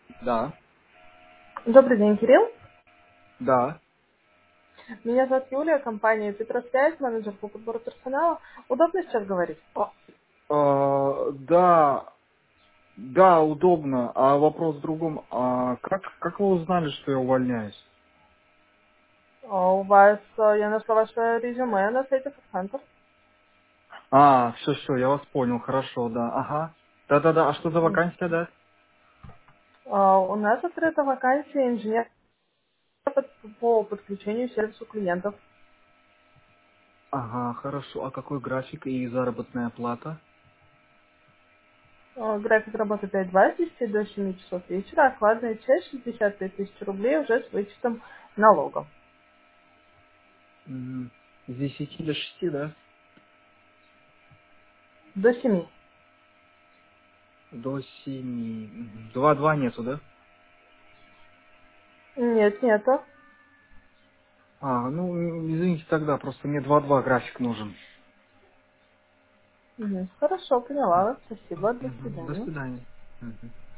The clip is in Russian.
Да, Добрый день, Кирилл. да. Меня зовут Юлия, компания Петросвязь, менеджер по подбору персонала. Удобно сейчас говорить? Да, да, удобно. А вопрос в другом. Как вы узнали, что я увольняюсь? У вас, я нашла ваше резюме на сайте Факцентр. Все, я вас понял, хорошо, да. Ага. Да-да-да, а что за вакансия, да? У нас открыта вакансия инженера по подключению сервису клиентов. Ага, хорошо. А какой график и заработная плата? График работы 5-2 с 10 до 7 часов вечера, окладная часть 65 тысяч рублей уже с вычетом налогов. С 10 до 6, да? До 7. До 7. Два нету, да? Нет, нету. Ну, извините тогда, просто мне 2-2 график нужен. Хорошо, поняла вас. Спасибо. До До свидания. свидания. Мгм.